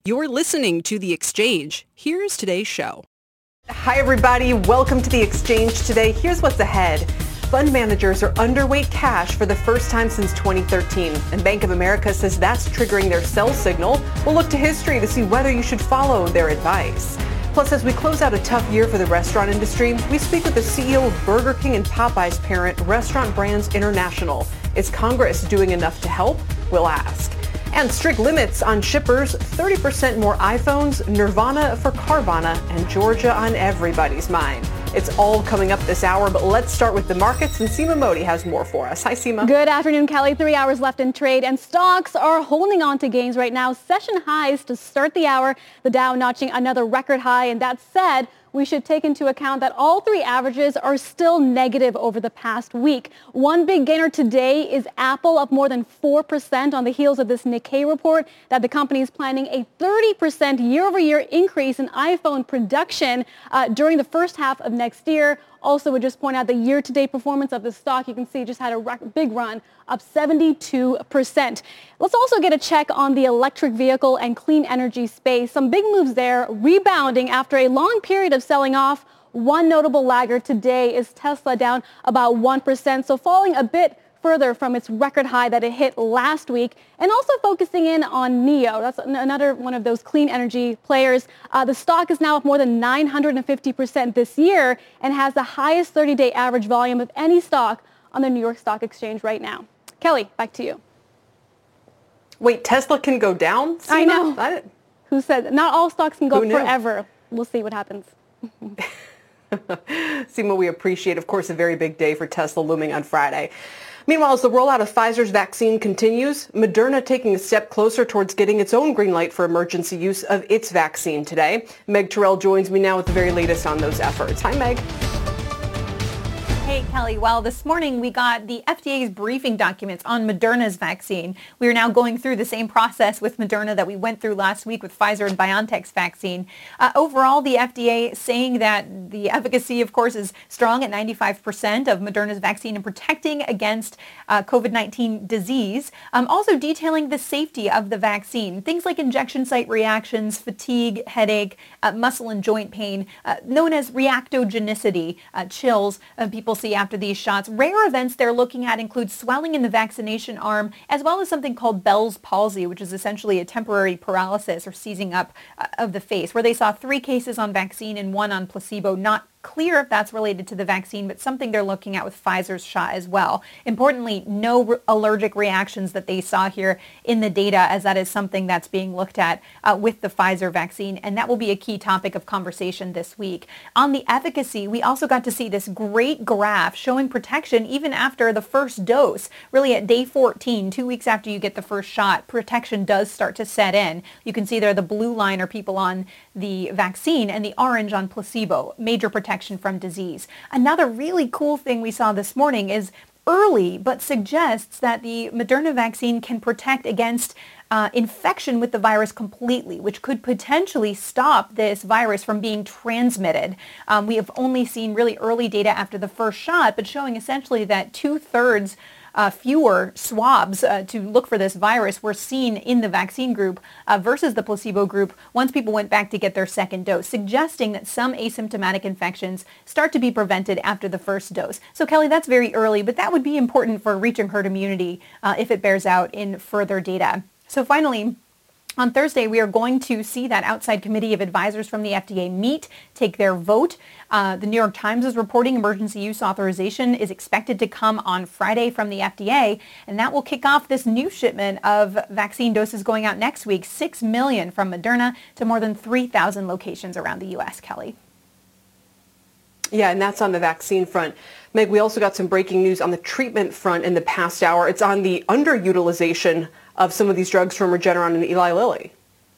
You're listening to The Exchange. Here's today's show. Hi, everybody. Welcome to The Exchange today. Here's what's ahead. Fund managers are underweight cash for the first time since 2013, and Bank of America says that's triggering their sell signal. We'll look to history to see whether you should follow their advice. Plus, as we close out a tough year for the restaurant industry, we speak with the CEO of Burger King and Popeyes parent, Restaurant Brands International. Is Congress doing enough to help? We'll ask. And strict limits on shippers, 30% more iPhones, Nirvana for Carvana, and Georgia on everybody's mind. It's all coming up this hour, but let's start with the markets, and Seema Modi has more for us. Hi, Seema. Good afternoon, Kelly. 3 hours left in trade, and stocks are holding on to gains right now. Session highs to start the hour, the Dow notching another record high, and that said, we should take into account that all three averages are still negative over the past week. One big gainer today is Apple, up more than 4% on the heels of this Nikkei report that the company is planning a 30% year-over-year increase in iPhone production during the first half of next year. Also, would just point out the year-to-date performance of the stock. You can see it just had a big run, up 72%. Let's also get a check on the electric vehicle and clean energy space. Some big moves there, rebounding after a long period of selling off. One notable laggard today is Tesla, down about 1%, so falling a bit further from its record high that it hit last week, and also focusing in on NIO. That's another one of those clean energy players. The stock is now up more than 950% this year and has the highest 30-day average volume of any stock on the New York Stock Exchange right now. Kelly, back to you. Wait, Tesla can go down? Seema? I know. Who said? Not all stocks can go forever. We'll see what happens. Seema, we appreciate, of course, a very big day for Tesla looming on Friday. Meanwhile, as the rollout of Pfizer's vaccine continues, Moderna taking a step closer towards getting its own green light for emergency use of its vaccine today. Meg Terrell joins me now with the very latest on those efforts. Hi, Meg. Hey, Kelly. Well, this morning we got the FDA's briefing documents on Moderna's vaccine. We are now going through the same process with Moderna that we went through last week with Pfizer and BioNTech's vaccine. Overall, the FDA saying that the efficacy, of course, is strong at 95% of Moderna's vaccine in protecting against COVID-19 disease. Also detailing the safety of the vaccine. Things like injection site reactions, fatigue, headache, muscle and joint pain, known as reactogenicity, chills people see after these shots. Rare events they're looking at include swelling in the vaccination arm, as well as something called Bell's palsy, which is essentially a temporary paralysis or seizing up of the face, where they saw 3 cases on vaccine and 1 on placebo. Not clear if that's related to the vaccine, but something they're looking at with Pfizer's shot as well. Importantly, no allergic reactions that they saw here in the data, as that is something that's being looked at with the Pfizer vaccine, and that will be a key topic of conversation this week. On the efficacy, we also got to see this great graph showing protection even after the first dose. Really at day 14, 2 weeks after you get the first shot, protection does start to set in. You can see there the blue line are people on the vaccine and the orange on placebo. Major protection from disease. Another really cool thing we saw this morning is early, but suggests that the Moderna vaccine can protect against infection with the virus completely, which could potentially stop this virus from being transmitted. We have only seen really early data after the first shot, but showing essentially that 2/3 fewer swabs to look for this virus were seen in the vaccine group versus the placebo group once people went back to get their second dose, suggesting that some asymptomatic infections start to be prevented after the first dose. So, Kelly, that's very early, but that would be important for reaching herd immunity if it bears out in further data. So finally, on Thursday, we are going to see that outside committee of advisors from the FDA meet, take their vote. The New York Times is reporting emergency use authorization is expected to come on Friday from the FDA, and that will kick off this new shipment of vaccine doses going out next week, 6 million from Moderna to more than 3,000 locations around the U.S., Kelly. Yeah, and that's on the vaccine front. Meg, we also got some breaking news on the treatment front in the past hour. It's on the underutilization of some of these drugs from Regeneron and Eli Lilly.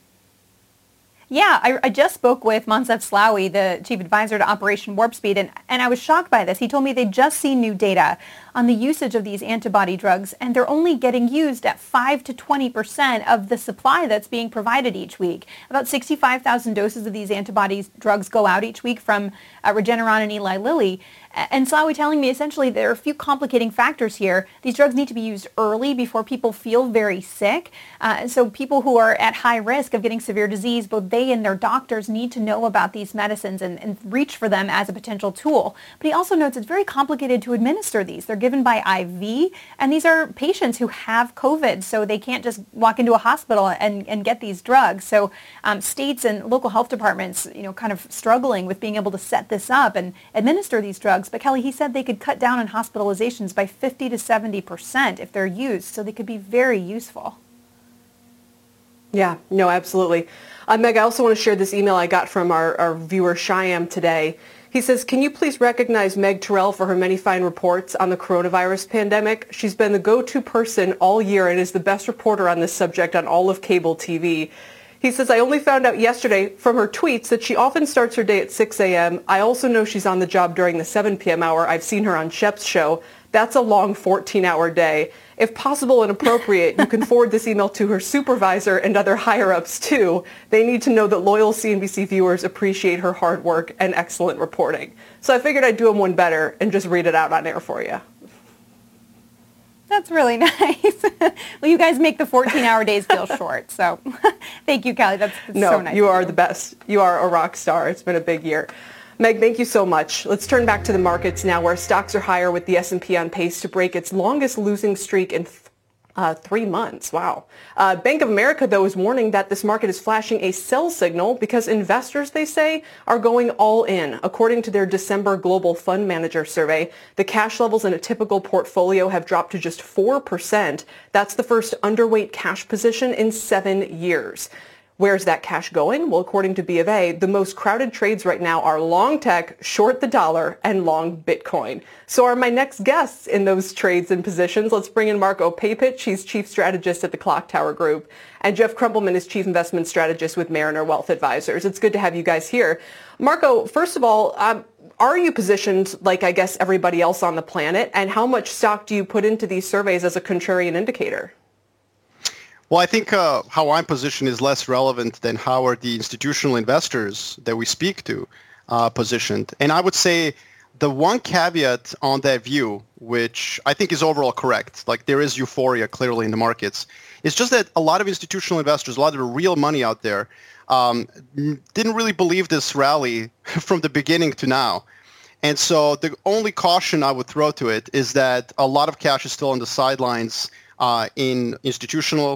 Yeah, I just spoke with Moncef Slaoui, the chief advisor to Operation Warp Speed, and I was shocked by this. He told me they'd just seen new data on the usage of these antibody drugs, and they're only getting used at 5 to 20% of the supply that's being provided each week. About 65,000 doses of these antibody drugs go out each week from Regeneron and Eli Lilly. And Slawi telling me essentially there are a few complicating factors here. These drugs need to be used early before people feel very sick. So people who are at high risk of getting severe disease, both they and their doctors need to know about these medicines and reach for them as a potential tool. But he also notes it's very complicated to administer these. They're given by IV, and these are patients who have COVID, so they can't just walk into a hospital and get these drugs. So states and local health departments, kind of struggling with being able to set this up and administer these drugs. But Kelly, he said they could cut down on hospitalizations by 50 to 70% if they're used, so they could be very useful. Yeah, no, absolutely. Meg, I also want to share this email I got from our viewer Shyam today. He says, can you please recognize Meg Terrell for her many fine reports on the coronavirus pandemic? She's been the go-to person all year and is the best reporter on this subject on all of cable TV. He says, I only found out yesterday from her tweets that she often starts her day at 6 a.m. I also know she's on the job during the 7 p.m. hour. I've seen her on Shep's show. That's a long 14-hour day. If possible and appropriate, you can forward this email to her supervisor and other higher-ups too. They need to know that loyal CNBC viewers appreciate her hard work and excellent reporting. So I figured I'd do them one better and just read it out on air for you. That's really nice. Well, you guys make the 14-hour days feel short. So thank you, Kelly. That's so nice. You are the best. You are a rock star. It's been a big year. Meg, thank you so much. Let's turn back to the markets now, where stocks are higher with the S&P on pace to break its longest losing streak in 3 months. Wow. Bank of America, though, is warning that this market is flashing a sell signal because investors, they say, are going all in. According to their December Global Fund Manager survey, the cash levels in a typical portfolio have dropped to just 4%. That's the first underweight cash position in 7 years. Where's that cash going? Well, according to B of A, the most crowded trades right now are long tech, short the dollar, and long Bitcoin. So are my next guests in those trades and positions. Let's bring in Marco Papich. He's Chief Strategist at the Clock Tower Group. And Jeff Krumpelman is Chief Investment Strategist with Mariner Wealth Advisors. It's good to have you guys here. Marco, first of all, are you positioned like, I guess, everybody else on the planet? And how much stock do you put into these surveys as a contrarian indicator? Well, I think how I'm positioned is less relevant than how are the institutional investors that we speak to positioned. And I would say the one caveat on that view, which I think is overall correct, like there is euphoria clearly in the markets, is just that a lot of institutional investors, a lot of the real money out there, didn't really believe this rally from the beginning to now. And so the only caution I would throw to it is that a lot of cash is still on the sidelines in institutional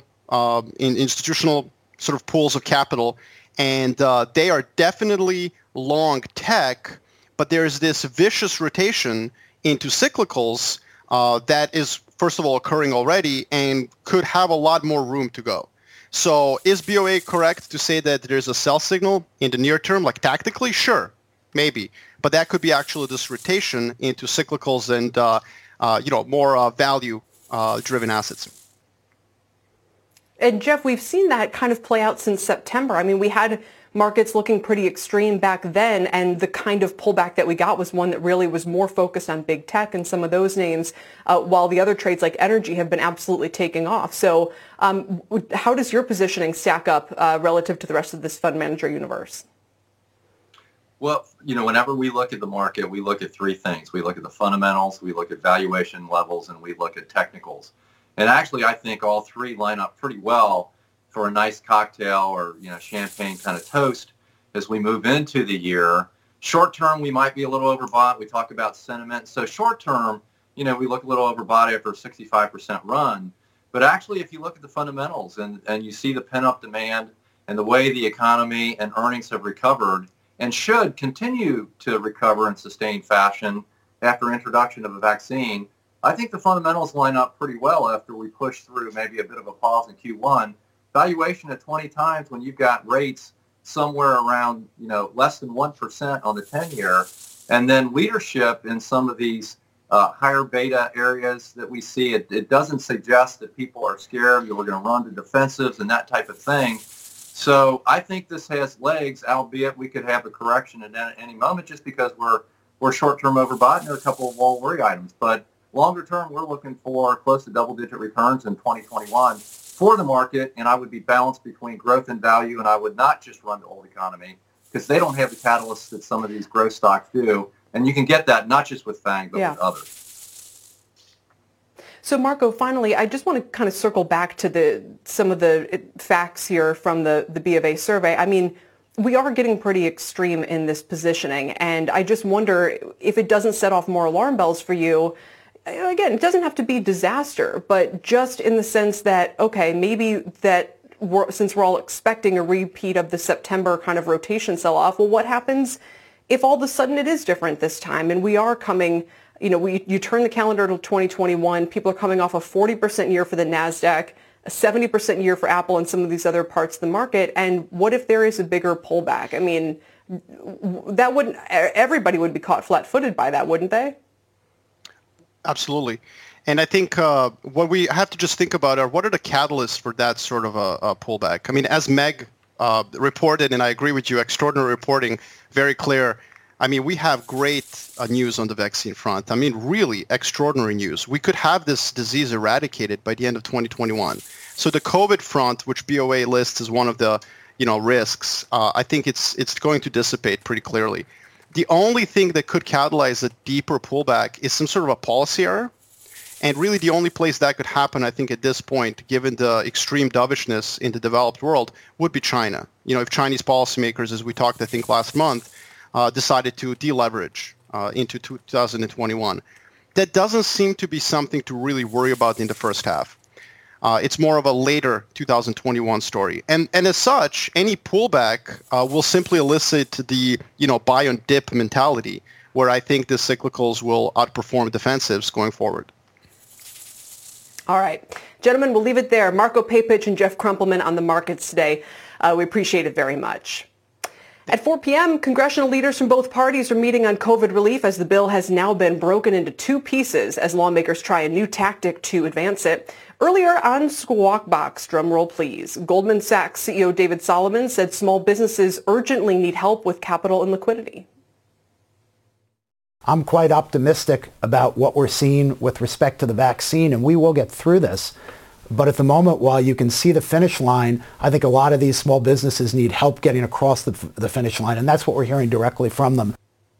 sort of pools of capital, and they are definitely long tech, but there's this vicious rotation into cyclicals that is, first of all, occurring already and could have a lot more room to go. So is BOA correct to say that there's a sell signal in the near term, like tactically? Sure, maybe. But that could be actually this rotation into cyclicals and more value-driven assets. And Jeff, we've seen that kind of play out since September. I mean, we had markets looking pretty extreme back then, and the kind of pullback that we got was one that really was more focused on big tech and some of those names, while the other trades like energy have been absolutely taking off. So how does your positioning stack up relative to the rest of this fund manager universe? Well, whenever we look at the market, we look at three things. We look at the fundamentals, we look at valuation levels, and we look at technicals. And actually, I think all three line up pretty well for a nice cocktail or, champagne kind of toast as we move into the year. Short term, we might be a little overbought. We talk about sentiment. So short term, we look a little overbought after a 65% run. But actually, if you look at the fundamentals and you see the pent-up demand and the way the economy and earnings have recovered and should continue to recover in sustained fashion after introduction of a vaccine, I think the fundamentals line up pretty well after we push through maybe a bit of a pause in Q1. Valuation at 20 times when you've got rates somewhere around, less than 1% on the 10-year, and then leadership in some of these higher beta areas that we see. It doesn't suggest that people are scared that we're going to run to defensives and that type of thing. So I think this has legs, albeit we could have a correction at any moment just because we're short-term overbought and there are a couple of wall worry items. But longer term, we're looking for close to double-digit returns in 2021 for the market, and I would be balanced between growth and value, and I would not just run the old economy because they don't have the catalysts that some of these growth stocks do. And you can get that not just with FANG, but with others. So, Marco, finally, I just want to kind of circle back to some of the facts here from the B of A survey. I mean, we are getting pretty extreme in this positioning, and I just wonder if it doesn't set off more alarm bells for you. Again, it doesn't have to be disaster, but just in the sense that, okay, maybe that since we're all expecting a repeat of the September kind of rotation sell-off, well, what happens if all of a sudden it is different this time and we are coming, you turn the calendar to 2021, people are coming off a 40% year for the NASDAQ, a 70% year for Apple and some of these other parts of the market, and what if there is a bigger pullback? I mean, everybody would be caught flat-footed by that, wouldn't they? Absolutely. And I think what we have to just think about are what are the catalysts for that sort of a pullback? I mean, as Meg reported, and I agree with you, extraordinary reporting, very clear. I mean, we have great news on the vaccine front. I mean, really extraordinary news. We could have this disease eradicated by the end of 2021. So the COVID front, which BOA lists as one of the risks, I think it's going to dissipate pretty clearly. The only thing that could catalyze a deeper pullback is some sort of a policy error. And really the only place that could happen, I think, at this point, given the extreme dovishness in the developed world, would be China. If Chinese policymakers, as we talked, I think, last month, decided to deleverage into 2021. That doesn't seem to be something to really worry about in the first half. It's more of a later 2021 story. And as such, any pullback will simply elicit the, buy on dip mentality, where I think the cyclicals will outperform defensives going forward. All right. Gentlemen, we'll leave it there. Marco Papich and Jeff Krumpelman on the markets today. We appreciate it very much. At 4 p.m., congressional leaders from both parties are meeting on COVID relief as the bill has now been broken into two pieces as lawmakers try a new tactic to advance it. Earlier on Squawk Box, drum roll please, Goldman Sachs CEO David Solomon said small businesses urgently need help with capital and liquidity. I'm quite optimistic about what we're seeing with respect to the vaccine, and we will get through this. But at the moment, while you can see the finish line, I think a lot of these small businesses need help getting across the finish line, and that's what we're hearing directly from them.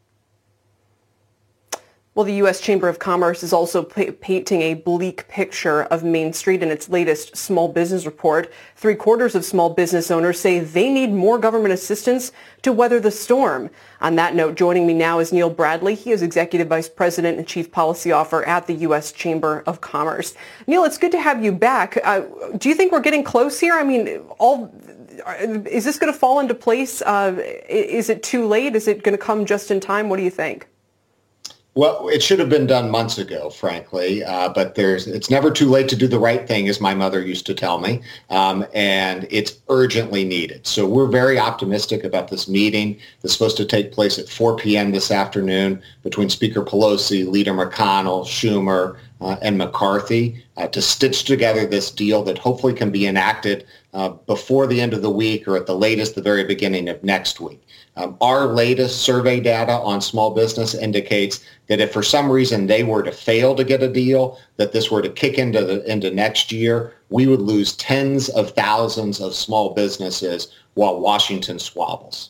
Well, the U.S. Chamber of Commerce is also painting a bleak picture of Main Street in its latest small business report. 3/4 of small business owners say they need more government assistance to weather the storm. On that note, joining me now is Neil Bradley. He is Executive Vice President and Chief Policy Officer at the U.S. Chamber of Commerce. Neil, it's good to have you back. Do you think we're getting close here? I mean, is this going to fall into place? Is it too late? Is it going to come just in time? What do you think? Well, it should have been done months ago, frankly, but it's never too late to do the right thing, as my mother used to tell me, and it's urgently needed. So we're very optimistic about this meeting that's supposed to take place at 4 p.m. this afternoon between Speaker Pelosi, Leader McConnell, Schumer, and McCarthy to stitch together this deal that hopefully can be enacted before the end of the week or at the latest the very beginning of next week. Our latest survey data on small business indicates that if for some reason they were to fail to get a deal, that this were to kick into next year, we would lose tens of thousands of small businesses while Washington squabbles.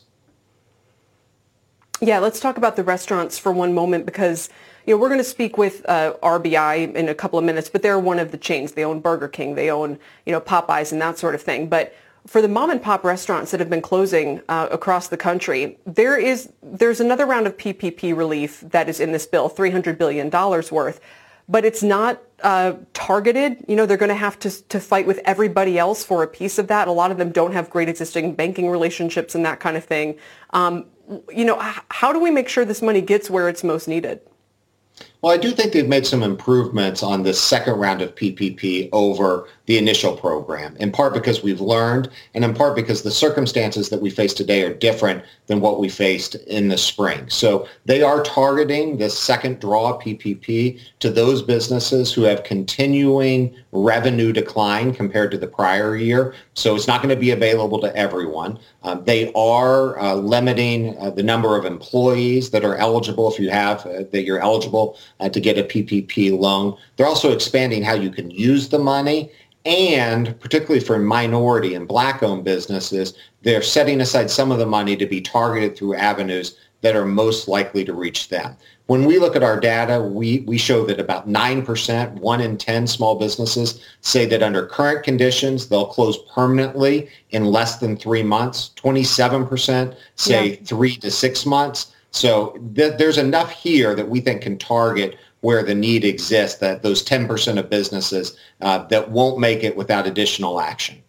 Yeah, let's talk about the restaurants for one moment because we're going to speak with RBI in a couple of minutes, but they're one of the chains. They own Burger King, they own Popeyes and that sort of thing. But for the mom and pop restaurants that have been closing across the country, there's another round of PPP relief that is in this bill, $300 billion worth, but it's not targeted. They're going to have to fight with everybody else for a piece of that. A lot of them don't have great existing banking relationships and that kind of thing. How do we make sure this money gets where it's most needed? Well, I do think they've made some improvements on this second round of PPP over the initial program, in part because we've learned, and in part because the circumstances that we face today are different than what we faced in the spring. So they are targeting this second draw PPP to those businesses who have continuing revenue decline compared to the prior year. So it's not going to be available to everyone. They are limiting the number of employees that are eligible if you have that you're eligible to get a PPP loan. They're also expanding how you can use the money. And particularly for minority and Black-owned businesses, they're setting aside some of the money to be targeted through avenues that are most likely to reach them. When we look at our data, we show that about 9%, 1 in 10 small businesses say that under current conditions, they'll close permanently in less than 3 months. 27% say 3 to 6 months. So there's enough here that we think can target where the need exists, that those 10% of businesses that won't make it without additional action.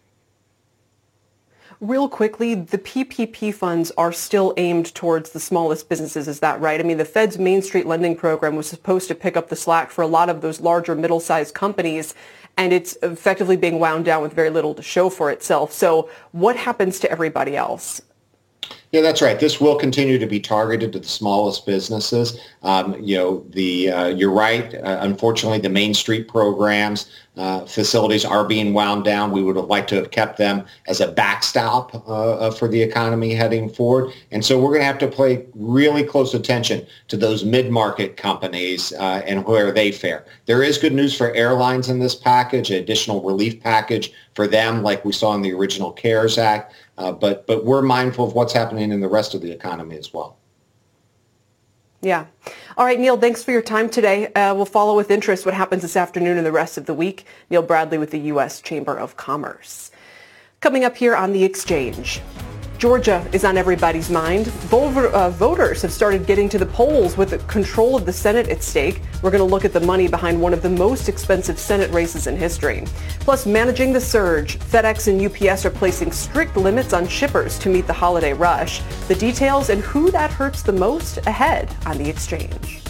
Real quickly, the PPP funds are still aimed towards the smallest businesses. Is that right? I mean, the Fed's Main Street Lending Program was supposed to pick up the slack for a lot of those larger middle-sized companies, and it's effectively being wound down with very little to show for itself. So what happens to everybody else? Yeah, that's right. This will continue to be targeted to the smallest businesses. You're right. Unfortunately, the Main Street programs facilities are being wound down. We would have liked to have kept them as a backstop for the economy heading forward. And so we're going to have to pay really close attention to those mid-market companies and where they fare. There is good news for airlines in this package, an additional relief package for them like we saw in the original CARES Act. But we're mindful of what's happening in the rest of the economy as well. Yeah. All right, Neil, thanks for your time today. We'll follow with interest what happens this afternoon and the rest of the week. Neil Bradley with the U.S. Chamber of Commerce. Coming up here on The Exchange. Georgia is on everybody's mind. Voters have started getting to the polls with control of the Senate at stake. We're going to look at the money behind one of the most expensive Senate races in history. Plus, managing the surge, FedEx and UPS are placing strict limits on shippers to meet the holiday rush. The details and who that hurts the most ahead on The Exchange.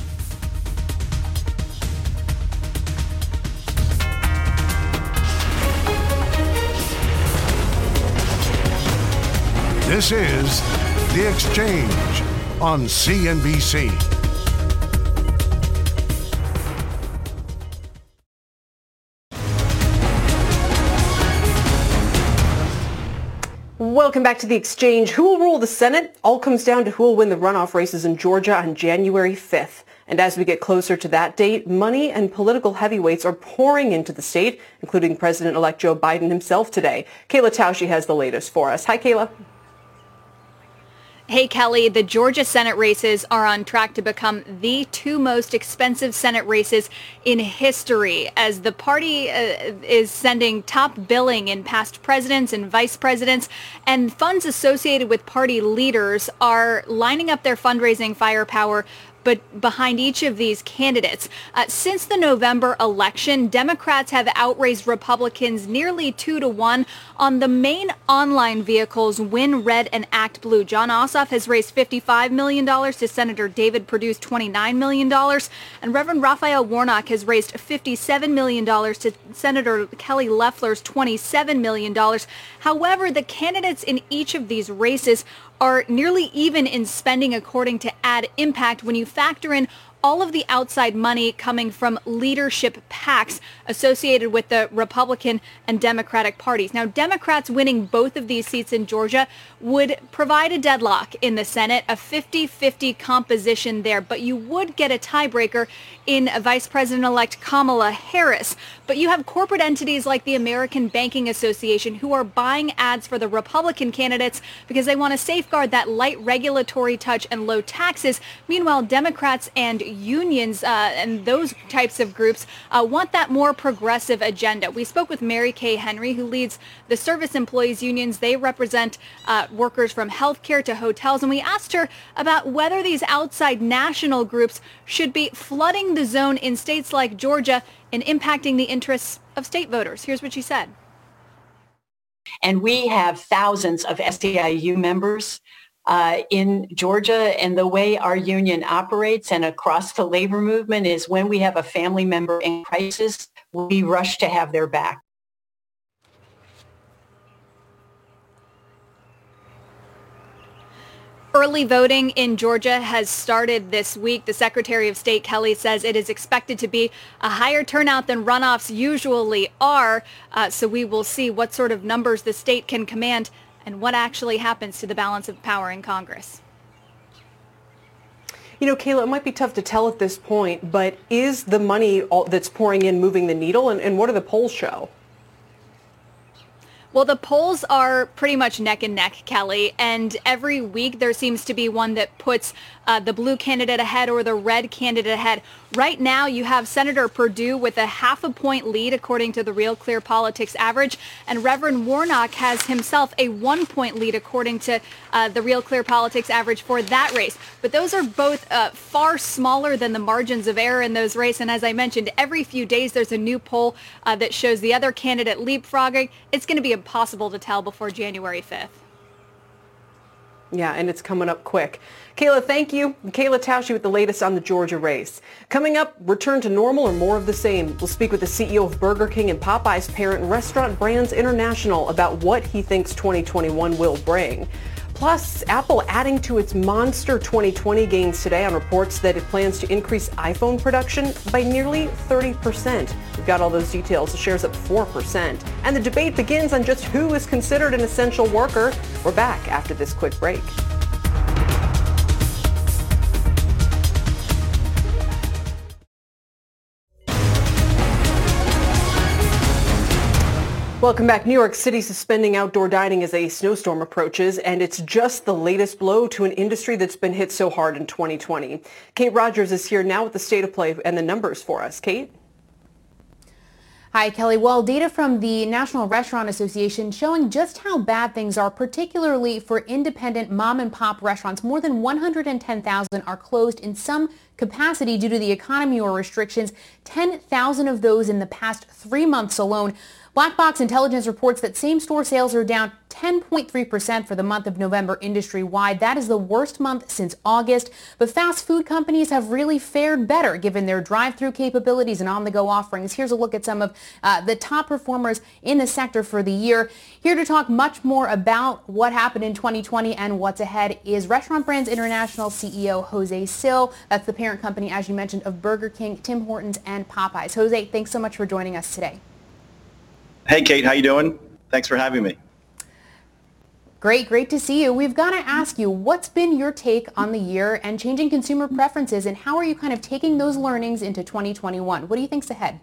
This is The Exchange on CNBC. Welcome back to The Exchange. Who will rule the Senate? All comes down to who will win the runoff races in Georgia on January 5th. And as we get closer to that date, money and political heavyweights are pouring into the state, including President-elect Joe Biden himself today. Kayla Tausche has the latest for us. Hi, Kayla. Hey, Kelly, the Georgia Senate races are on track to become the two most expensive Senate races in history, as the party is sending top billing in past presidents and vice presidents, and funds associated with party leaders are lining up their fundraising firepower but behind each of these candidates. Since the November election, Democrats have outraised Republicans nearly 2-1 on the main online vehicles Win Red and Act Blue. Jon Ossoff has raised $55 million to Senator David Perdue's $29 million, and Reverend Raphael Warnock has raised $57 million to Senator Kelly Loeffler's $27 million. However, the candidates in each of these races are nearly even in spending, according to Ad Impact, when you factor in all of the outside money coming from leadership PACs associated with the Republican and Democratic parties. Now, Democrats winning both of these seats in Georgia would provide a deadlock in the Senate, a 50-50 composition there, but you would get a tiebreaker in Vice President-elect Kamala Harris. But you have corporate entities like the American Banking Association who are buying ads for the Republican candidates because they want to safeguard that light regulatory touch and low taxes. Meanwhile, Democrats and unions and those types of groups want that more progressive agenda. We spoke with Mary Kay Henry, who leads the service employees unions. They represent workers from healthcare to hotels, and we asked her about whether these outside national groups should be flooding the zone in states like Georgia and impacting the interests of state voters. Here's what she said. And we have thousands of SEIU members in Georgia, and the way our union operates and across the labor movement is when we have a family member in crisis, we rush to have their back. Early voting in Georgia has started this week. The Secretary of State, Kelly, says it is expected to be a higher turnout than runoffs usually are. So we will see what sort of numbers the state can command and what actually happens to the balance of power in Congress. You know, Kayla, it might be tough to tell at this point, but is the money that's pouring in moving the needle, and what do the polls show? Well, the polls are pretty much neck and neck, Kelly, and every week there seems to be one that puts the blue candidate ahead or the red candidate ahead. Right now, you have Senator Perdue with a 0.5 point lead, according to the Real Clear Politics average, and Reverend Warnock has himself a 1 point lead, according to the Real Clear Politics average for that race. But those are both far smaller than the margins of error in those races. And as I mentioned, every few days there's a new poll that shows the other candidate leapfrogging. It's going to be impossible to tell before January 5th. Yeah, and it's coming up quick. Kayla, thank you. Kayla Tausche with the latest on the Georgia race. Coming up, return to normal or more of the same. We'll speak with the CEO of Burger King and Popeyes parent Restaurant Brands International about what he thinks 2021 will bring. Plus, Apple adding to its monster 2020 gains today on reports that it plans to increase iPhone production by nearly 30%. We've got all those details. The shares up 4%. And the debate begins on just who is considered an essential worker. We're back after this quick break. Welcome back. New York City suspending outdoor dining as a snowstorm approaches, and it's just the latest blow to an industry that's been hit so hard in 2020. Kate Rogers is here now with the state of play and the numbers for us. Kate? Hi, Kelly. Well, data from the National Restaurant Association showing just how bad things are, particularly for independent mom and pop restaurants. More than 110,000 are closed in some capacity due to the economy or restrictions, 10,000 of those in the past 3 months alone. Black Box Intelligence reports that same-store sales are down 10.3% for the month of November industry-wide. That is the worst month since August. But fast food companies have really fared better given their drive-through capabilities and on-the-go offerings. Here's a look at some of the top performers in the sector for the year. Here to talk much more about what happened in 2020 and what's ahead is Restaurant Brands International CEO Jose Sill. That's the parent company, as you mentioned, of Burger King, Tim Hortons, and Popeyes. Jose, thanks so much for joining us today. Hey, Kate, how you doing? Thanks for having me. Great to see you. We've got to ask you, what's been your take on the year and changing consumer preferences, and how are you kind of taking those learnings into 2021? What do you think's ahead?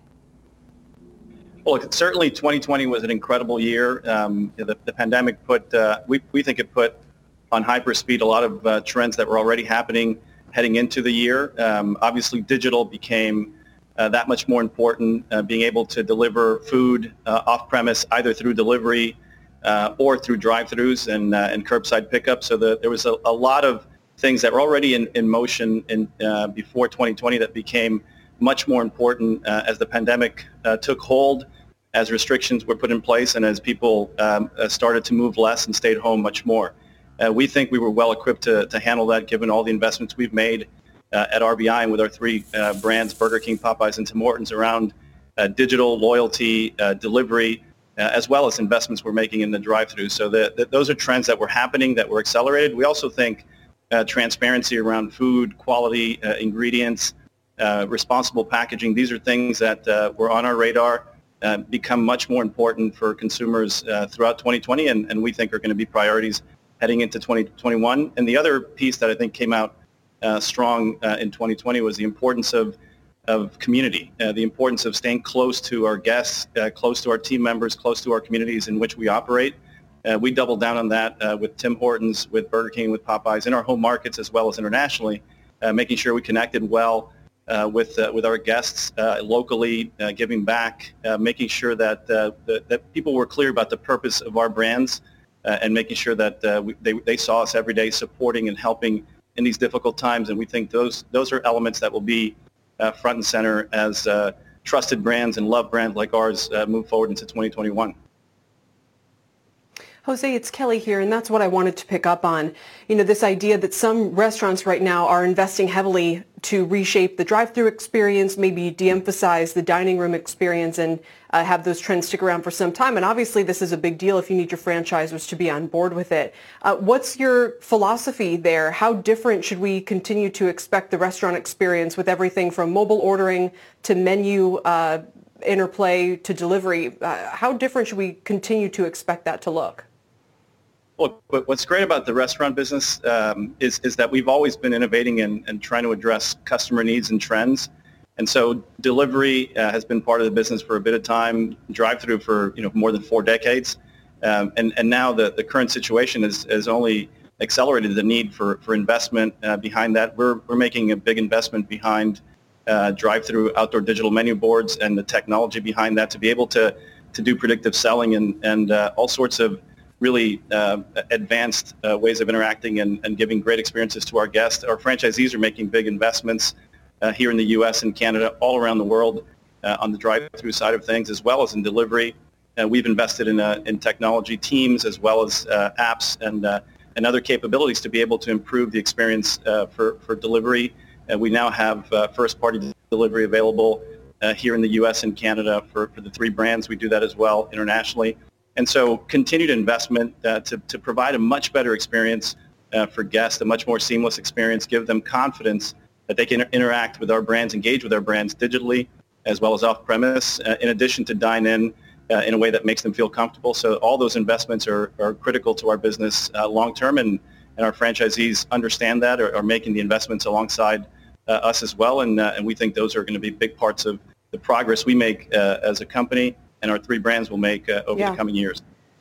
Well, certainly 2020 was an incredible year. The pandemic we think it put on hyperspeed a lot of trends that were already happening heading into the year. Obviously, digital became that much more important, being able to deliver food off-premise either through delivery or through drive-thrus and curbside pickup. So there was a lot of things that were already in motion before 2020 that became much more important as the pandemic took hold, as restrictions were put in place, and as people started to move less and stayed home much more. We think we were well equipped to handle that given all the investments we've made at RBI and with our three brands, Burger King, Popeyes, and Tim Hortons, around digital, loyalty, delivery, as well as investments we're making in the drive-thru. So those are trends that were happening that were accelerated. We also think transparency around food, quality, ingredients, responsible packaging, these are things that were on our radar, become much more important for consumers throughout 2020, and we think are going to be priorities heading into 2021. And the other piece that I think came out strong in 2020 was the importance of community, the importance of staying close to our guests, close to our team members, close to our communities in which we operate. We doubled down on that with Tim Hortons, with Burger King, with Popeyes in our home markets as well as internationally, making sure we connected well with our guests locally, giving back, making sure that people were clear about the purpose of our brands, and making sure that they saw us every day supporting and helping in these difficult times. And we think those are elements that will be front and center as trusted brands and loved brands like ours move forward into 2021. Jose, it's Kelly here, and that's what I wanted to pick up on. This idea that some restaurants right now are investing heavily to reshape the drive-through experience, maybe de-emphasize the dining room experience, and have those trends stick around for some time. And obviously, this is a big deal if you need your franchisors to be on board with it. What's your philosophy there? How different should we continue to expect the restaurant experience with everything from mobile ordering to menu interplay to delivery? How different should we continue to expect that to look? Well, what's great about the restaurant business is that we've always been innovating and trying to address customer needs and trends. And so delivery has been part of the business for a bit of time, drive-through for more than 4 decades. And now the current situation has only accelerated the need for investment behind that. We're making a big investment behind drive-through outdoor digital menu boards and the technology behind that to be able to do predictive selling and all sorts of really advanced ways of interacting and giving great experiences to our guests. Our franchisees are making big investments here in the U.S. and Canada, all around the world on the drive-through side of things, as well as in delivery. We've invested in technology teams as well as apps and other capabilities to be able to improve the experience for delivery. We now have first-party delivery available here in the U.S. and Canada for the 3 brands. We do that as well internationally. And so continued investment to provide a much better experience for guests, a much more seamless experience, give them confidence that they can interact with our brands, engage with our brands digitally as well as off-premise, in addition to dine in a way that makes them feel comfortable. So all those investments are critical to our business long-term, and our franchisees understand that, are making the investments alongside us as well. And we think those are going to be big parts of the progress we make as a company and our 3 brands will make over the coming years.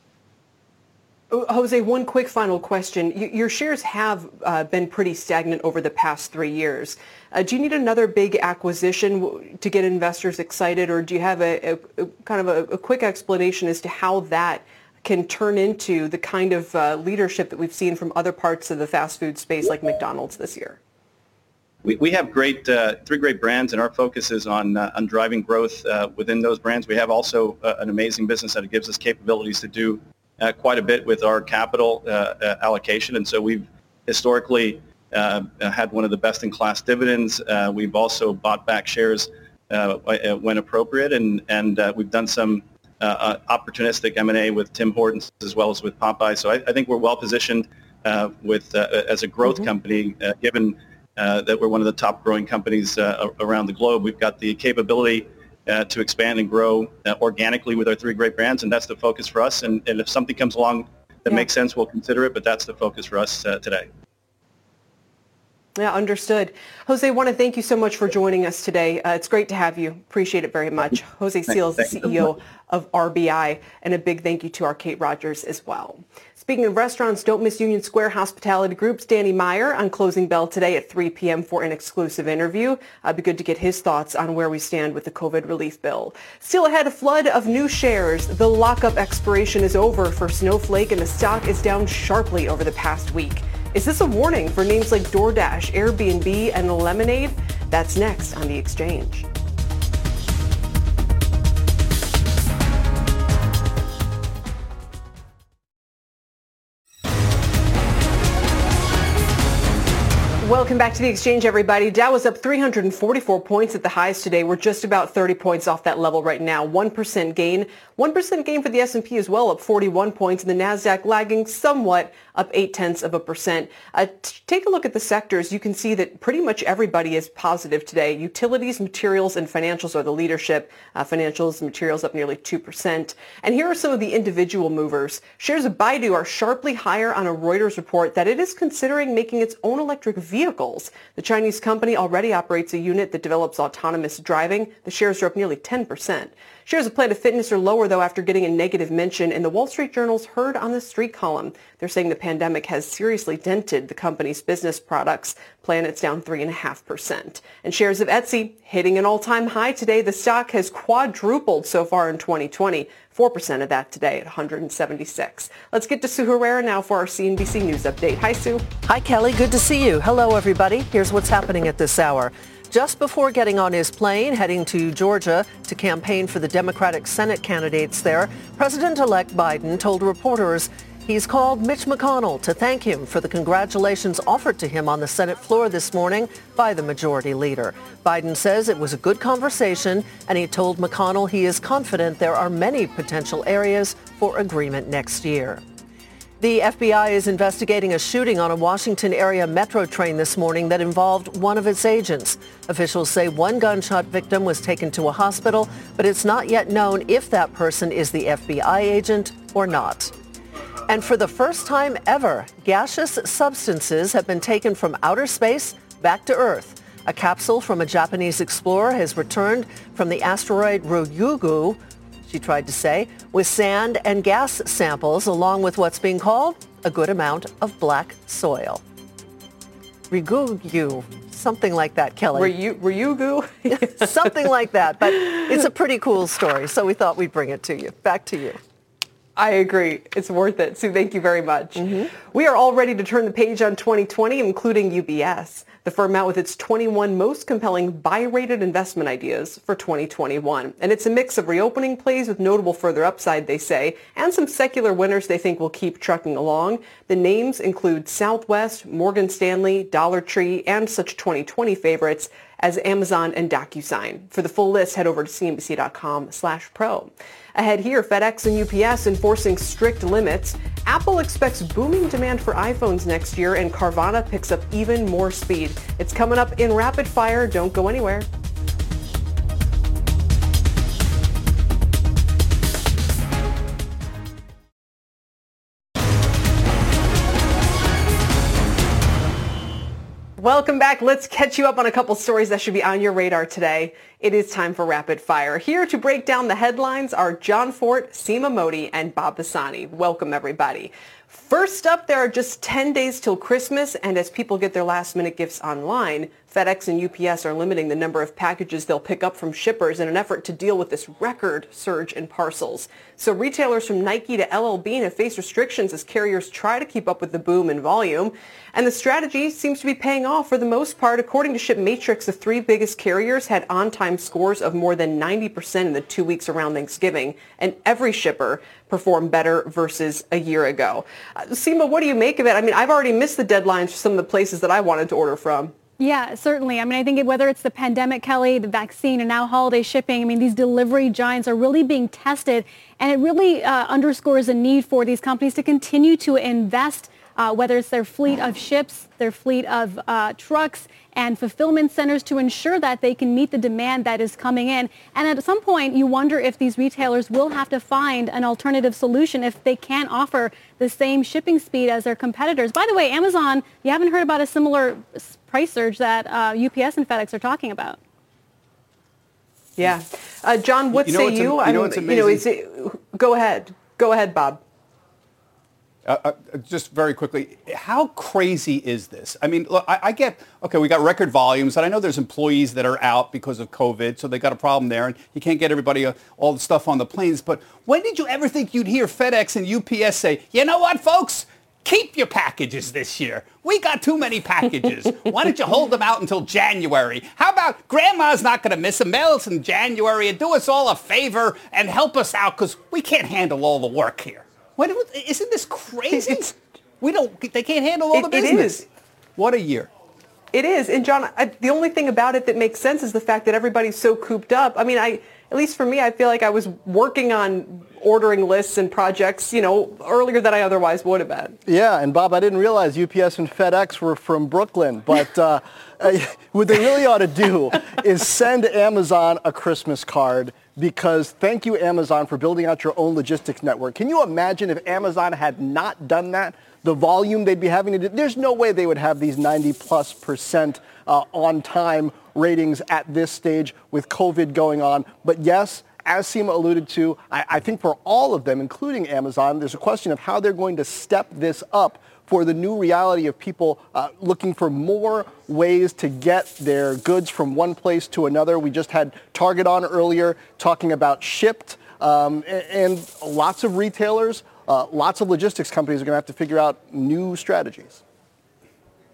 Jose, one quick final question. Your shares have been pretty stagnant over the past 3 years. Do you need another big acquisition to get investors excited, or do you have a kind of a quick explanation as to how that can turn into the kind of leadership that we've seen from other parts of the fast food space like McDonald's this year? We have 3 great brands, and our focus is on driving growth within those brands. We have also an amazing business that gives us capabilities to do quite a bit with our capital allocation. And so we've historically had one of the best-in-class dividends. We've also bought back shares when appropriate, and we've done some opportunistic M&A with Tim Hortons as well as with Popeye. So I think we're well-positioned as a growth company, given that we're one of the top growing companies around the globe. We've got the capability to expand and grow organically with our 3 great brands, and that's the focus for us. And if something comes along that makes sense, we'll consider it, but that's the focus for us today. Yeah, understood. Jose, I want to thank you so much for joining us today. It's great to have you. Appreciate it very much. Jose Seals, the CEO of RBI, and a big thank you to our Kate Rogers as well. Speaking of restaurants, don't miss Union Square Hospitality Group's Danny Meyer on Closing Bell today at 3 p.m. for an exclusive interview. It'd be good to get his thoughts on where we stand with the COVID relief bill. Still ahead, a flood of new shares. The lockup expiration is over for Snowflake, and the stock is down sharply over the past week. Is this a warning for names like DoorDash, Airbnb, and Lemonade? That's next on The Exchange. Welcome back to The Exchange, everybody. Dow was up 344 points at the highs today. We're just about 30 points off that level right now. 1% gain. 1% gain for the S&P as well, up 41 points. And the NASDAQ lagging somewhat, up 0.8%. Take a look at the sectors. You can see that pretty much everybody is positive today. Utilities, materials, and financials are the leadership. Financials and materials up nearly 2%. And here are some of the individual movers. Shares of Baidu are sharply higher on a Reuters report that it is considering making its own electric vehicles. The Chinese company already operates a unit that develops autonomous driving. The shares are up nearly 10%. Shares of Planet Fitness are lower, though, after getting a negative mention in the Wall Street Journal's Heard on the Street column. They're saying the pandemic has seriously dented the company's business products. Planet's down 3.5%. And shares of Etsy hitting an all-time high today. The stock has quadrupled so far in 2020. 4% of that today at 176. Let's get to Sue Herrera now for our CNBC News update. Hi, Sue. Hi, Kelly. Good to see you. Hello, everybody. Here's what's happening at this hour. Just before getting on his plane, heading to Georgia to campaign for the Democratic Senate candidates there, President-elect Biden told reporters He's called Mitch McConnell to thank him for the congratulations offered to him on the Senate floor this morning by the majority leader. Biden says it was a good conversation, and he told McConnell he is confident there are many potential areas for agreement next year. The FBI is investigating a shooting on a Washington area metro train this morning that involved one of its agents. Officials say one gunshot victim was taken to a hospital, but it's not yet known if that person is the FBI agent or not. And for the first time ever, gaseous substances have been taken from outer space back to Earth. A capsule from a Japanese explorer has returned from the asteroid Ryugu, she tried to say, with sand and gas samples, along with what's being called a good amount of black soil. Ryugu, something like that, Kelly. Ryugu? Something like that, but it's a pretty cool story, so we thought we'd bring it to you. Back to you. I agree. It's worth it. Sue, thank you very much. We are all ready to turn the page on 2020, including UBS. The firm out with its 21 most compelling buy-rated investment ideas for 2021. And it's a mix of reopening plays with notable further upside, they say, and some secular winners they think will keep trucking along. The names include Southwest, Morgan Stanley, Dollar Tree, and such 2020 favorites as Amazon and DocuSign. For the full list, head over to cnbc.com/pro. Ahead here, FedEx and UPS enforcing strict limits. Apple expects booming demand for iPhones next year, and Carvana picks up even more speed. It's coming up in Rapid Fire. Don't go anywhere. Welcome back. Let's catch you up on a couple stories that should be on your radar today. It is time for Rapid Fire. Here to break down the headlines are John Fort, Seema Modi, and Bob Bassani. Welcome, everybody. First up, there are just 10 days till Christmas, and as people get their last-minute gifts online, FedEx and UPS are limiting the number of packages they'll pick up from shippers in an effort to deal with this record surge in parcels. So retailers from Nike to LL Bean have faced restrictions as carriers try to keep up with the boom in volume. And the strategy seems to be paying off for the most part. According to ShipMatrix, the three biggest carriers had on-time scores of more than 90% in the 2 weeks around Thanksgiving, and every shipper performed better versus a year ago. Seema, what do you make of it? I mean, I've already missed the deadlines for some of the places that I wanted to order from. Yeah, certainly. I mean, I think whether it's the pandemic, Kelly, the vaccine, and now holiday shipping, I mean, these delivery giants are really being tested, and it really underscores a need for these companies to continue to invest, whether it's their fleet of ships, their fleet of trucks, and fulfillment centers to ensure that they can meet the demand that is coming in. And at some point, you wonder if these retailers will have to find an alternative solution if they can't offer the same shipping speed as their competitors. By the way, Amazon, you haven't heard about a similar price surge that UPS and FedEx are talking about. Yeah. John, what say you? Go ahead. Go ahead, Bob. Just very quickly, how crazy is this? I mean, look, I get, okay, we got record volumes, and I know there's employees that are out because of COVID, so they got a problem there, and you can't get everybody all the stuff on the planes. But when did you ever think you'd hear FedEx and UPS say, you know what, folks? Keep your packages this year. We got too many packages. Why don't you hold them out until January? How about Grandma's not going to miss them? Mail us in January and do us all a favor and help us out because we can't handle all the work here. Isn't this crazy? They can't handle all the business. It is. What a year. It is. And John, the only thing about it that makes sense is the fact that everybody's so cooped up. I mean, at least for me, I feel like I was working on ordering lists and projects, earlier than I otherwise would have been. Yeah, and Bob, I didn't realize UPS and FedEx were from Brooklyn, but what they really ought to do is send Amazon a Christmas card, because thank you, Amazon, for building out your own logistics network. Can you imagine if Amazon had not done that, the volume they'd be having to do? There's no way they would have these 90+% on-time ratings at this stage with COVID going on. But yes, as Seema alluded to, I think for all of them, including Amazon, there's a question of how they're going to step this up for the new reality of people looking for more ways to get their goods from one place to another. We just had Target on earlier talking about Shipt, and lots of retailers, lots of logistics companies are going to have to figure out new strategies.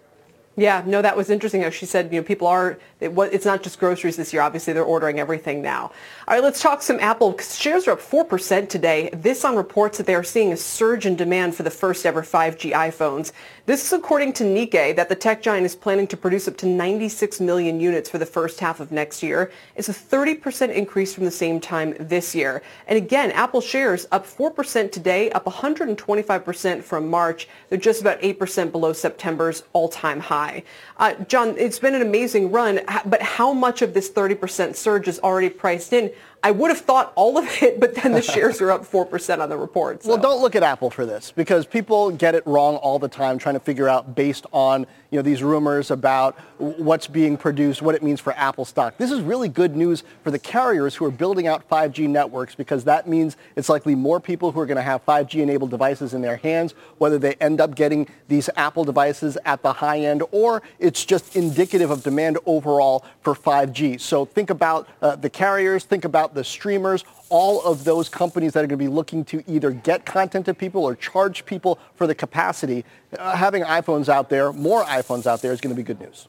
Yeah, no, that was interesting. She said, people it's not just groceries this year. Obviously, they're ordering everything now. All right, let's talk some Apple. Shares are up 4% today. This on reports that they are seeing a surge in demand for the first ever 5G iPhones. This is according to Nikkei, that the tech giant is planning to produce up to 96 million units for the first half of next year. It's a 30% increase from the same time this year. And again, Apple shares up 4% today, up 125% from March. They're just about 8% below September's all-time high. John, it's been an amazing run, but how much of this 30% surge is already priced in? I would have thought all of it, but then the shares are up 4% on the report. So. Well, don't look at Apple for this, because people get it wrong all the time trying to figure out based on these rumors about what's being produced, what it means for Apple stock. This is really good news for the carriers who are building out 5G networks, because that means it's likely more people who are going to have 5G-enabled devices in their hands, whether they end up getting these Apple devices at the high end or it's just indicative of demand overall for 5G. So think about the carriers, think about the streamers, all of those companies that are going to be looking to either get content to people or charge people for the capacity. Having iPhones out there, more iPhones out there, is going to be good news.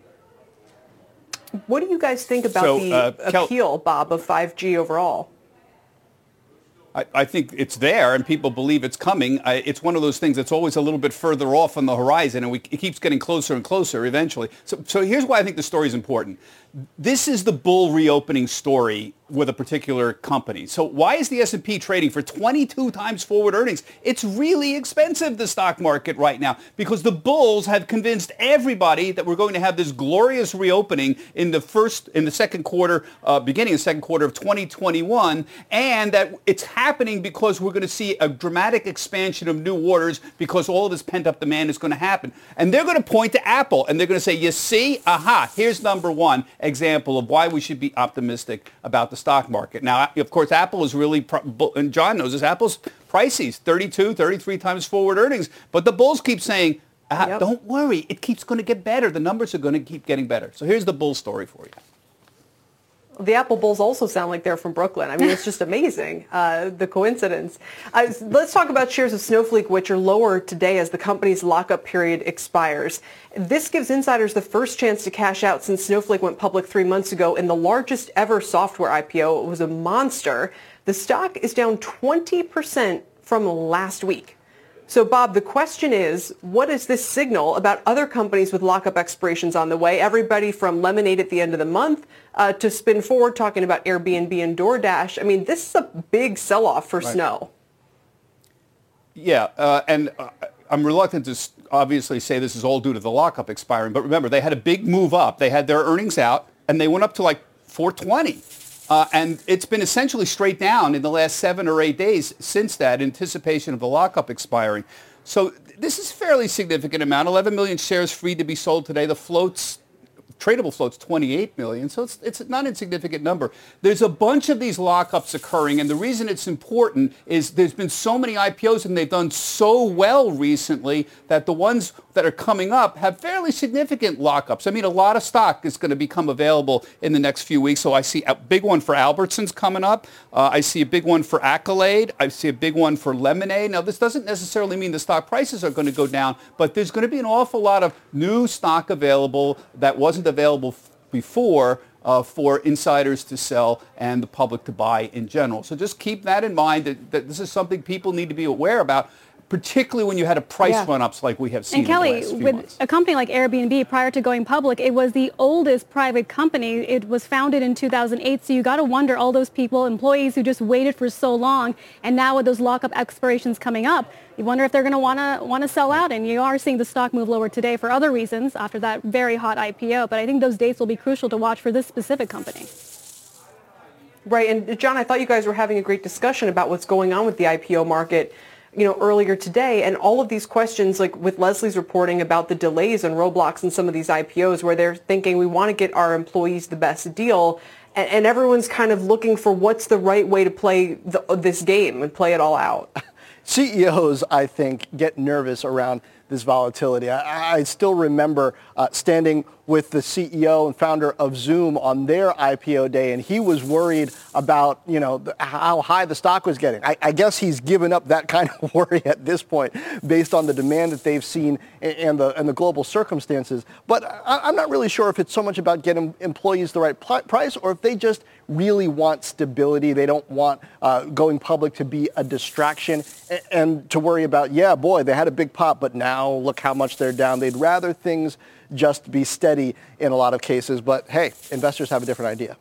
What do you guys think about the appeal, Bob, of 5G overall? I think it's there, and people believe it's coming. It's one of those things that's always a little bit further off on the horizon, and it keeps getting closer and closer eventually. So here's why I think the story is important. This is the bull reopening story with a particular company. So why is the S&P trading for 22 times forward earnings? It's really expensive, the stock market right now, because the bulls have convinced everybody that we're going to have this glorious reopening in the second quarter, beginning of the second quarter of 2021, and that it's happening because we're going to see a dramatic expansion of new orders because all of this pent-up demand is going to happen. And they're going to point to Apple, and they're going to say, you see, here's number one example of why we should be optimistic about the stock market. Now, of course, Apple is really, and John knows this, Apple's pricey, 32, 33 times forward earnings. But the bulls keep saying, don't worry, it keeps going to get better. The numbers are going to keep getting better. So here's the bull story for you. The Apple Bulls also sound like they're from Brooklyn. I mean, it's just amazing, the coincidence. Let's talk about shares of Snowflake, which are lower today as the company's lockup period expires. This gives insiders the first chance to cash out since Snowflake went public 3 months ago in the largest ever software IPO. It was a monster. The stock is down 20% from last week. So, Bob, the question is, what does this signal about other companies with lockup expirations on the way? Everybody from Lemonade at the end of the month to Spin Forward talking about Airbnb and DoorDash. I mean, this is a big sell-off for Snow. Yeah, and I'm reluctant to obviously say this is all due to the lockup expiring. But remember, they had a big move up. They had their earnings out, and they went up to like 420. And it's been essentially straight down in the last 7 or 8 days since that, in anticipation of the lockup expiring. So this is a fairly significant amount. 11 million shares free to be sold today. The tradable float's 28 million, so it's a not insignificant number. There's a bunch of these lockups occurring, and the reason it's important is there's been so many IPOs and they've done so well recently that the ones that are coming up have fairly significant lockups. I mean, a lot of stock is going to become available in the next few weeks, so I see a big one for Albertsons coming up. I see a big one for Accolade. I see a big one for Lemonade. Now, this doesn't necessarily mean the stock prices are going to go down, but there's going to be an awful lot of new stock available that wasn't available before for insiders to sell and the public to buy in general. So just keep that in mind, that this is something people need to be aware about, particularly when you had a price run-ups like we have seen and Kelly, in the last few with months. A company like Airbnb, prior to going public, it was the oldest private company. It was founded in 2008, so you got to wonder, all those people, employees who just waited for so long, and now with those lockup expirations coming up, you wonder if they're going to want to sell out, and you are seeing the stock move lower today for other reasons after that very hot IPO. But I think those dates will be crucial to watch for this specific company. Right, and John, I thought you guys were having a great discussion about what's going on with the IPO market, earlier today, and all of these questions, like with Leslie's reporting about the delays on Roblox and some of these IPOs, where they're thinking we want to get our employees the best deal, and everyone's kind of looking for what's the right way to play this game and play it all out. CEOs, I think, get nervous around this volatility. I still remember standing with the CEO and founder of Zoom on their IPO day, and he was worried about, how high the stock was getting. I guess he's given up that kind of worry at this point based on the demand that they've seen and the global circumstances. But I'm not really sure if it's so much about getting employees the right price or if they just really want stability. They don't want going public to be a distraction and to worry about, yeah, boy, they had a big pop, but now look how much they're down. They'd rather things just be steady in a lot of cases. But hey, investors have a different idea.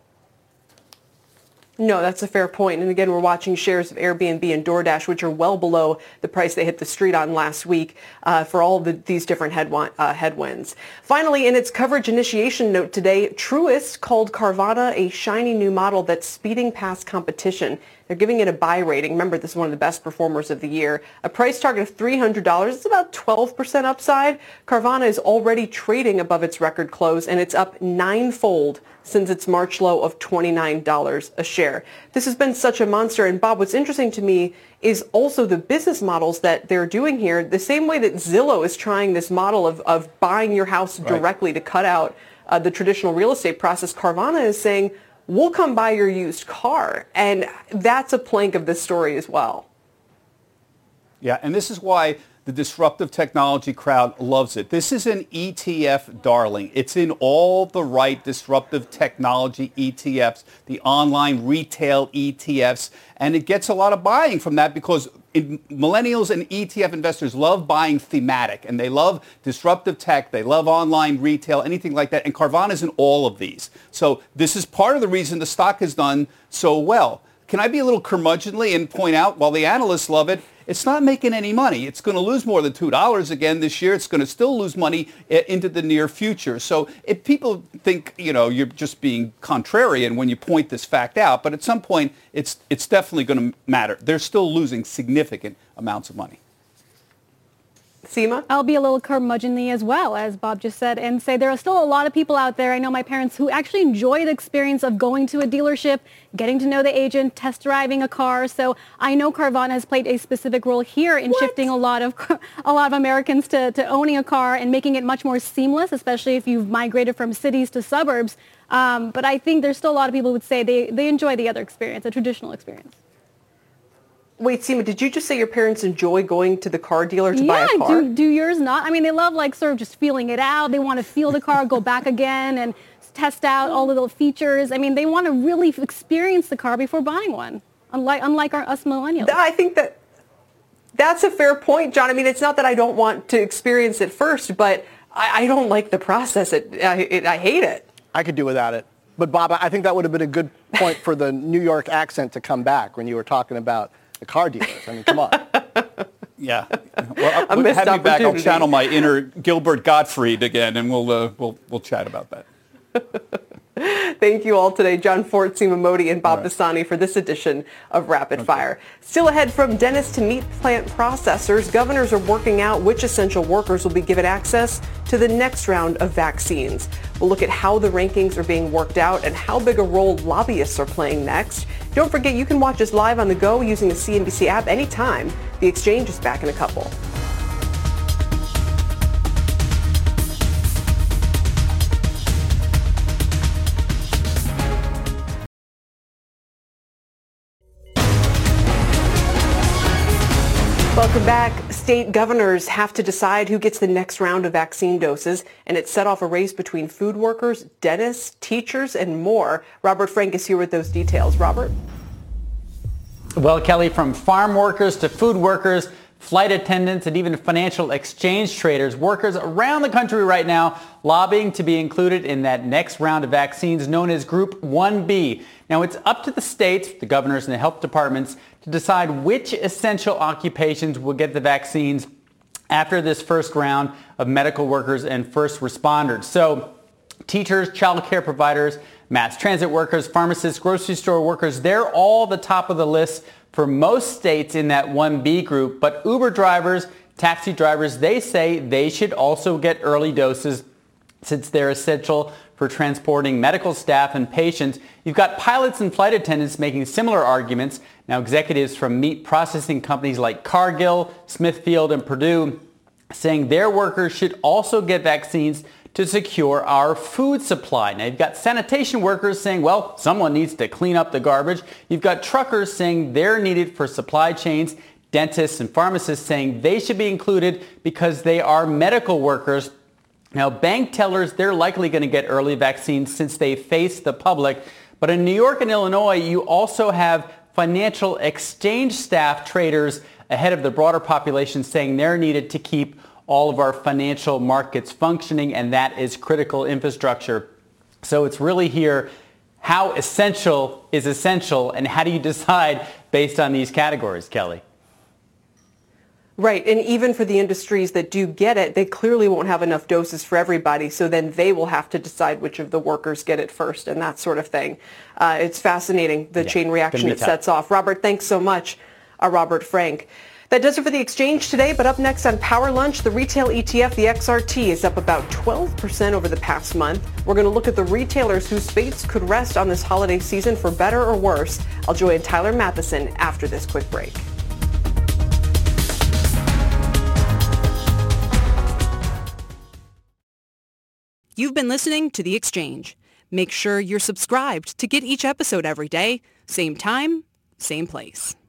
No, that's a fair point. And again, we're watching shares of Airbnb and DoorDash, which are well below the price they hit the street on last week for all these different headwinds. Finally, in its coverage initiation note today, Truist called Carvana a shiny new model that's speeding past competition. They're giving it a buy rating. Remember, this is one of the best performers of the year. A price target of $300. It's about 12% upside. Carvana is already trading above its record close, and it's up ninefold since its March low of $29 a share. This has been such a monster. And Bob, what's interesting to me is also the business models that they're doing here. The same way that Zillow is trying this model of buying your house directly to cut out the traditional real estate process, Carvana is saying, we'll come buy your used car. And that's a plank of this story as well. Yeah, and this is why the disruptive technology crowd loves it. This is an ETF darling. It's in all the right disruptive technology ETFs, the online retail ETFs, and it gets a lot of buying from that because millennials and ETF investors love buying thematic, and they love disruptive tech, they love online retail, anything like that, and Carvana's in all of these. So this is part of the reason the stock has done so well. Can I be a little curmudgeonly and point out, while the analysts love it, it's not making any money. It's going to lose more than $2 again this year. It's going to still lose money into the near future. So if people think, you're just being contrarian when you point this fact out, but at some point, it's definitely going to matter. They're still losing significant amounts of money. Seema? I'll be a little curmudgeonly as well, as Bob just said, and say there are still a lot of people out there. I know my parents who actually enjoy the experience of going to a dealership, getting to know the agent, test driving a car. So I know Carvana has played a specific role here in shifting a lot of Americans to owning a car and making it much more seamless, especially if you've migrated from cities to suburbs. But I think there's still a lot of people who would say they enjoy the other experience, the traditional experience. Wait, Seema, did you just say your parents enjoy going to the car dealer to buy a car? Do yours not? I mean, they love sort of just feeling it out. They want to feel the car, go back again and test out all the little features. I mean, they want to really experience the car before buying one, unlike us millennials. I think that's a fair point, John. I mean, it's not that I don't want to experience it first, but I don't like the process. I hate it. I could do without it. But Bob, I think that would have been a good point for the New York accent to come back when you were talking about the car dealers. I mean, come on. Yeah. Well, have me back. I'll channel my inner Gilbert Gottfried again, and we'll chat about that. Thank you all today, John Fortt, Seema Modi, and Bob Pisani for this edition of Rapid Fire. Still ahead, from dentists to meat plant processors, governors are working out which essential workers will be given access to the next round of vaccines. We'll look at how the rankings are being worked out and how big a role lobbyists are playing next. Don't forget, you can watch us live on the go using the CNBC app anytime. The Exchange is back in a couple. Welcome back. State governors have to decide who gets the next round of vaccine doses, and it set off a race between food workers, dentists, teachers, and more. Robert Frank is here with those details. Robert? Well, Kelly, from farm workers to food workers, flight attendants, and even financial exchange traders, workers around the country right now lobbying to be included in that next round of vaccines known as Group 1B. Now, it's up to the states, the governors, and the health departments to decide which essential occupations will get the vaccines after this first round of medical workers and first responders. So teachers, child care providers, mass transit workers, pharmacists, grocery store workers, they're all the top of the list for most states in that 1B group. But Uber drivers, taxi drivers, they say they should also get early doses since they're essential for transporting medical staff and patients. You've got pilots and flight attendants making similar arguments. Now, executives from meat processing companies like Cargill, Smithfield, and Purdue saying their workers should also get vaccines to secure our food supply. Now, you've got sanitation workers saying, well, someone needs to clean up the garbage. You've got truckers saying they're needed for supply chains. Dentists and pharmacists saying they should be included because they are medical workers. Now, bank tellers, they're likely going to get early vaccines since they face the public. But in New York and Illinois, you also have financial exchange staff, traders, ahead of the broader population saying they're needed to keep all of our financial markets functioning, and that is critical infrastructure. So it's really here, how essential is essential, and how do you decide based on these categories, Kelly? Right. And even for the industries that do get it, they clearly won't have enough doses for everybody. So then they will have to decide which of the workers get it first and that sort of thing. It's fascinating, the chain reaction it sets off. Robert, thanks so much. Robert Frank. That does it for the exchange today. But up next on Power Lunch, the retail ETF, the XRT, is up about 12% over the past month. We're going to look at the retailers whose fates could rest on this holiday season for better or worse. I'll join Tyler Matheson after this quick break. You've been listening to The Exchange. Make sure you're subscribed to get each episode every day, same time, same place.